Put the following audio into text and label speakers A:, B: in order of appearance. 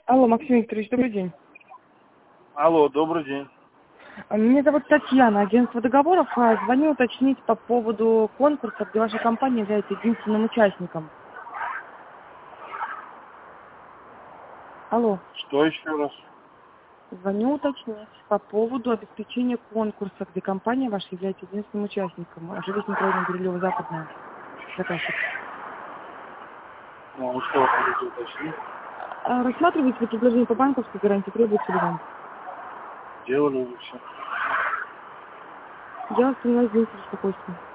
A: Алло, Максим Викторович, добрый день.
B: Алло, добрый день.
A: Меня зовут Татьяна, агентство договоров. Звоню уточнить по поводу конкурса, где ваша компания является единственным участником. Алло.
B: Что еще раз?
A: Звоню уточнить по поводу обеспечения конкурса, где компания ваша является единственным участником. Жилищный район Гурилево-Западная. Заказчик.
B: Ну, что вы хотите уточнить?
A: Рассматриваете ли предложение по банковской гарантии, требуется ли вам?
B: Делали уже все.
A: Я вас приняла, извините, беспокойство.